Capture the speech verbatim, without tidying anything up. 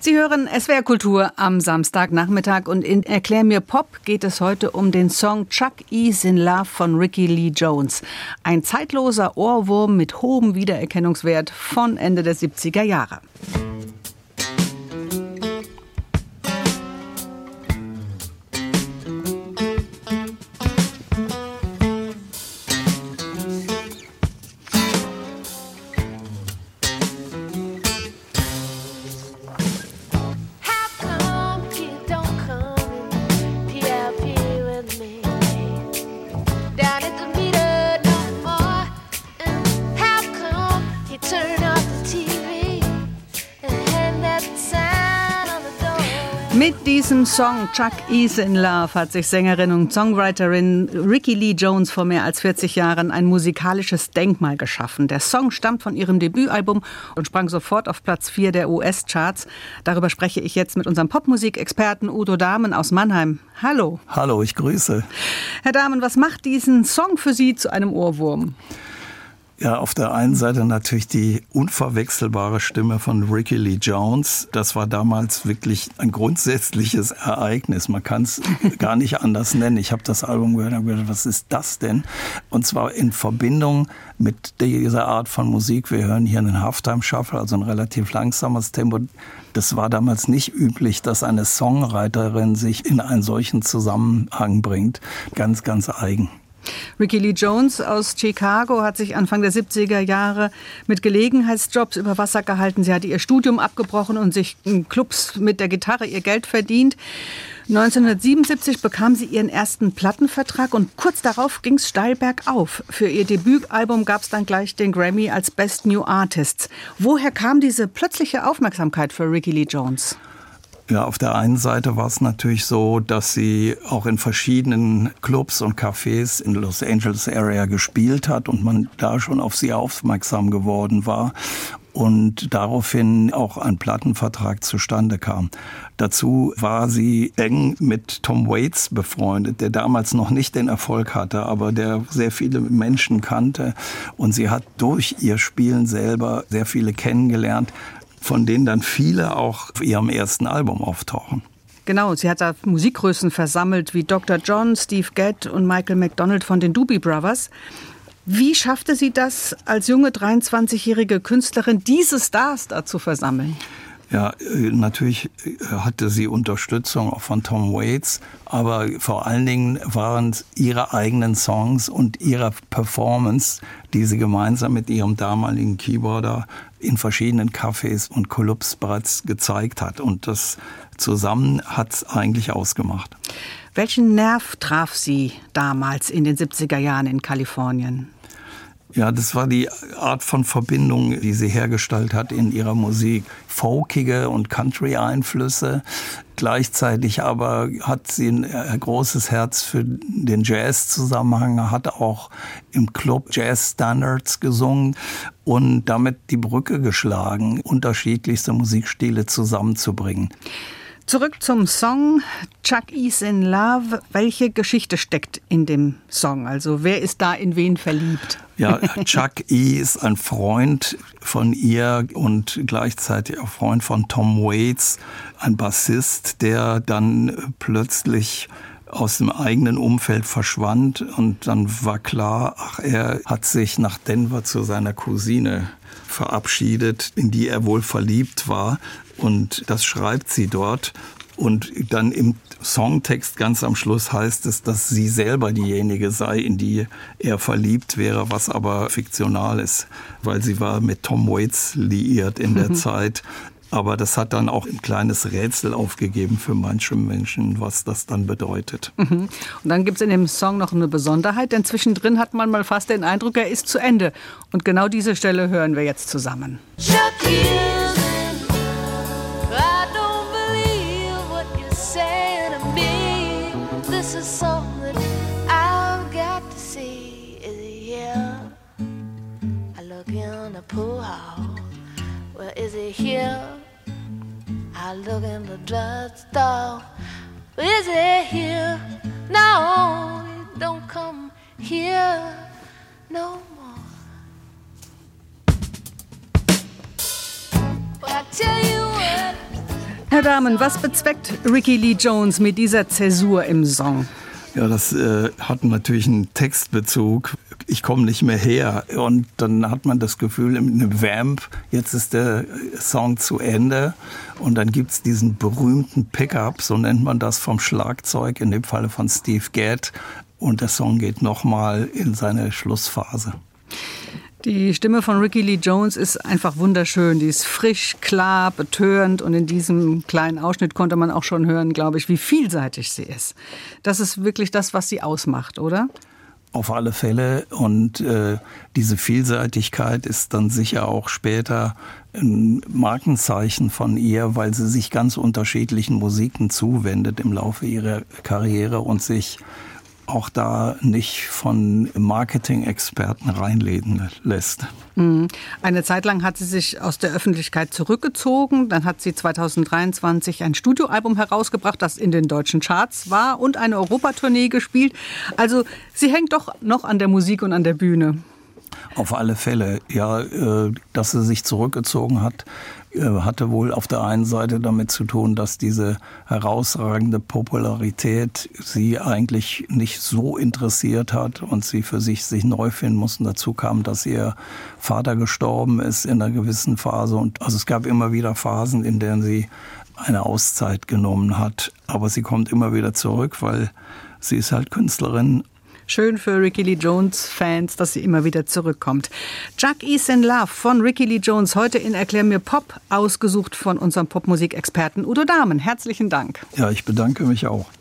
Sie hören S W R Kultur am Samstagnachmittag und in Erklär mir Pop geht es heute um den Song Chuck E's in Love von Rickie Lee Jones. Ein zeitloser Ohrwurm mit hohem Wiedererkennungswert von Ende der siebziger Jahre. Mit diesem Song Chuck E's in Love hat sich Sängerin und Songwriterin Rickie Lee Jones vor mehr als vierzig Jahren ein musikalisches Denkmal geschaffen. Der Song stammt von ihrem Debütalbum und sprang sofort auf Platz vier der U S-Charts. Darüber spreche ich jetzt mit unserem Popmusikexperten Udo Dahmen aus Mannheim. Hallo. Hallo, ich grüße. Herr Dahmen, was macht diesen Song für Sie zu einem Ohrwurm? Ja, auf der einen Seite natürlich die unverwechselbare Stimme von Rickie Lee Jones. Das war damals wirklich ein grundsätzliches Ereignis. Man kann es gar nicht anders nennen. Ich habe das Album gehört und habe gedacht, was ist das denn? Und zwar in Verbindung mit dieser Art von Musik. Wir hören hier einen Halftime Shuffle, also ein relativ langsames Tempo. Das war damals nicht üblich, dass eine Songwriterin sich in einen solchen Zusammenhang bringt. Ganz, ganz eigen. Rickie Lee Jones aus Chicago hat sich Anfang der siebziger Jahre mit Gelegenheitsjobs über Wasser gehalten. Sie hatte ihr Studium abgebrochen und sich in Clubs mit der Gitarre ihr Geld verdient. neunzehnhundertsiebenundsiebzig bekam sie ihren ersten Plattenvertrag und kurz darauf ging es steil bergauf. Für ihr Debütalbum gab es dann gleich den Grammy als Best New Artists. Woher kam diese plötzliche Aufmerksamkeit für Rickie Lee Jones? Ja, auf der einen Seite war es natürlich so, dass sie auch in verschiedenen Clubs und Cafés in Los Angeles Area gespielt hat und man da schon auf sie aufmerksam geworden war und daraufhin auch ein Plattenvertrag zustande kam. Dazu war sie eng mit Tom Waits befreundet, der damals noch nicht den Erfolg hatte, aber der sehr viele Menschen kannte und sie hat durch ihr Spielen selber sehr viele kennengelernt, von denen dann viele auch auf ihrem ersten Album auftauchen. Genau, sie hat da Musikgrößen versammelt wie Doktor John, Steve Gadd und Michael McDonald von den Doobie Brothers. Wie schaffte sie das, als junge dreiundzwanzigjährige Künstlerin diese Stars da zu versammeln? Ja, natürlich hatte sie Unterstützung auch von Tom Waits, aber vor allen Dingen waren es ihre eigenen Songs und ihre Performance, die sie gemeinsam mit ihrem damaligen Keyboarder in verschiedenen Cafés und Clubs bereits gezeigt hat. Und das zusammen hat es eigentlich ausgemacht. Welchen Nerv traf sie damals in den siebziger Jahren in Kalifornien? Ja, das war die Art von Verbindung, die sie hergestellt hat in ihrer Musik. Folkige und Country-Einflüsse. Gleichzeitig aber hat sie ein großes Herz für den Jazz-Zusammenhang, hat auch im Club Jazz-Standards gesungen und damit die Brücke geschlagen, unterschiedlichste Musikstile zusammenzubringen. Zurück zum Song Chuck E's in Love. Welche Geschichte steckt in dem Song? Also wer ist da in wen verliebt? Ja, Chuck E. ist ein Freund von ihr und gleichzeitig auch Freund von Tom Waits, ein Bassist, der dann plötzlich aus dem eigenen Umfeld verschwand und dann war klar, ach, er hat sich nach Denver zu seiner Cousine verabschiedet, in die er wohl verliebt war und das schreibt sie dort und dann im Songtext ganz am Schluss heißt es, dass sie selber diejenige sei, in die er verliebt wäre, was aber fiktional ist, weil sie war mit Tom Waits liiert in der mhm. Zeit. Aber das hat dann auch ein kleines Rätsel aufgegeben für manche Menschen, was das dann bedeutet. Mhm. Und dann gibt es in dem Song noch eine Besonderheit, denn zwischendrin hat man mal fast den Eindruck, er ist zu Ende. Und genau diese Stelle hören wir jetzt zusammen. Is it here? I look in the drugstore. Is it here? No, it don't come here no more. But I tell you what. Herr Dahmen, was bezweckt Rickie Lee Jones mit dieser Zäsur im Song? Ja, das äh, hat natürlich einen Textbezug. Ich komme nicht mehr her. Und dann hat man das Gefühl, in einem Vamp, jetzt ist der Song zu Ende. Und dann gibt's diesen berühmten Pickup, so nennt man das, vom Schlagzeug, in dem Falle von Steve Gadd. Und der Song geht nochmal in seine Schlussphase. Die Stimme von Rickie Lee Jones ist einfach wunderschön. Die ist frisch, klar, betörend. Und in diesem kleinen Ausschnitt konnte man auch schon hören, glaube ich, wie vielseitig sie ist. Das ist wirklich das, was sie ausmacht, oder? Auf alle Fälle. Und äh, diese Vielseitigkeit ist dann sicher auch später ein Markenzeichen von ihr, weil sie sich ganz unterschiedlichen Musiken zuwendet im Laufe ihrer Karriere und sich auch da nicht von Marketing-Experten reinleden lässt. Eine Zeit lang hat sie sich aus der Öffentlichkeit zurückgezogen. Dann hat sie zweitausenddreiundzwanzig ein Studioalbum herausgebracht, das in den deutschen Charts war und eine Europatournee gespielt. Also sie hängt doch noch an der Musik und an der Bühne. Auf alle Fälle, ja, dass sie sich zurückgezogen hat, hatte wohl auf der einen Seite damit zu tun, dass diese herausragende Popularität sie eigentlich nicht so interessiert hat und sie für sich sich neu finden mussten. Dazu kam, dass ihr Vater gestorben ist in einer gewissen Phase. Und also es gab immer wieder Phasen, in denen sie eine Auszeit genommen hat. Aber sie kommt immer wieder zurück, weil sie ist halt Künstlerin. Schön für Rickie Lee Jones Fans, dass sie immer wieder zurückkommt. Chuck E. in Love von Rickie Lee Jones, heute in Erklär mir Pop, ausgesucht von unserem Popmusikexperten Udo Dahmen. Herzlichen Dank. Ja, ich bedanke mich auch.